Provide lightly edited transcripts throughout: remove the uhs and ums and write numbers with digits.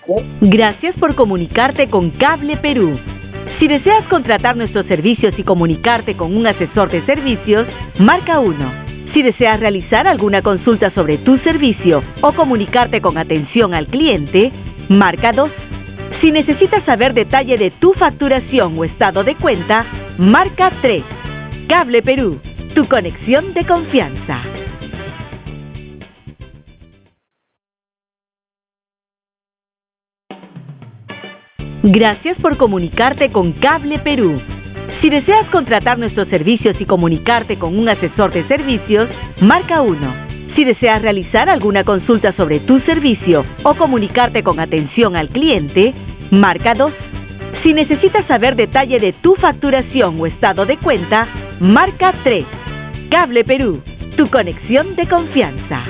Gracias por comunicarte con Cable Perú. Si deseas contratar nuestros servicios y comunicarte con un asesor de servicios, marca 1. Si deseas realizar alguna consulta sobre tu servicio o comunicarte con atención al cliente, marca 2. Si necesitas saber detalle de tu facturación o estado de cuenta, marca 3. Cable Perú, tu conexión de confianza. Gracias por comunicarte con Cable Perú. Si deseas contratar nuestros servicios y comunicarte con un asesor de servicios, marca 1. Si deseas realizar alguna consulta sobre tu servicio o comunicarte con atención al cliente, marca 2. Si necesitas saber detalle de tu facturación o estado de cuenta, marca 3. Cable Perú, tu conexión de confianza.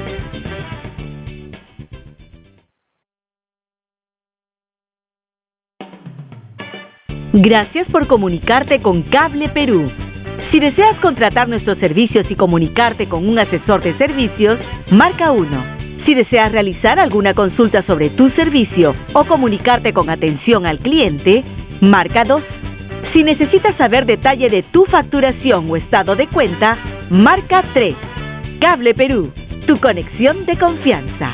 Gracias por comunicarte con Cable Perú. Si deseas contratar nuestros servicios y comunicarte con un asesor de servicios, marca 1. Si deseas realizar alguna consulta sobre tu servicio o comunicarte con atención al cliente, marca 2. Si necesitas saber detalle de tu facturación o estado de cuenta, marca 3. Cable Perú, tu conexión de confianza.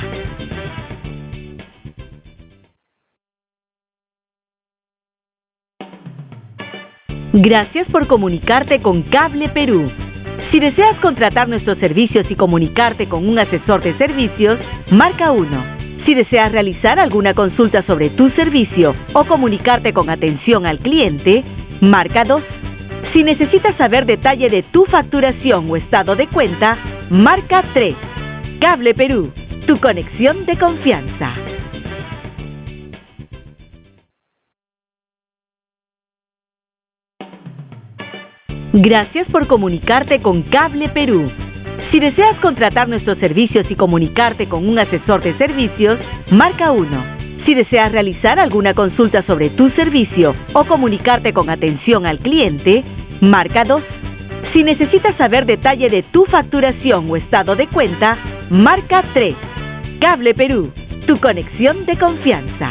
Gracias por comunicarte con Cable Perú. Si deseas contratar nuestros servicios y comunicarte con un asesor de servicios, marca 1. Si deseas realizar alguna consulta sobre tu servicio o comunicarte con atención al cliente, marca 2. Si necesitas saber detalle de tu facturación o estado de cuenta, marca 3. Cable Perú, tu conexión de confianza. Gracias por comunicarte con Cable Perú. Si deseas contratar nuestros servicios y comunicarte con un asesor de servicios, marca 1. Si deseas realizar alguna consulta sobre tu servicio o comunicarte con atención al cliente, marca 2. Si necesitas saber detalle de tu facturación o estado de cuenta, marca 3. Cable Perú, tu conexión de confianza.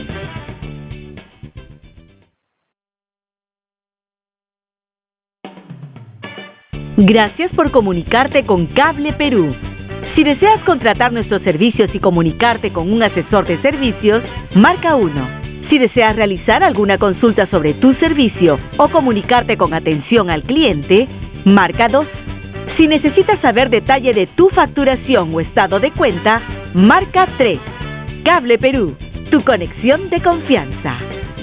Gracias por comunicarte con Cable Perú. Si deseas contratar nuestros servicios y comunicarte con un asesor de servicios, marca 1. Si deseas realizar alguna consulta sobre tu servicio o comunicarte con atención al cliente, marca 2. Si necesitas saber detalle de tu facturación o estado de cuenta, marca 3. Cable Perú, tu conexión de confianza.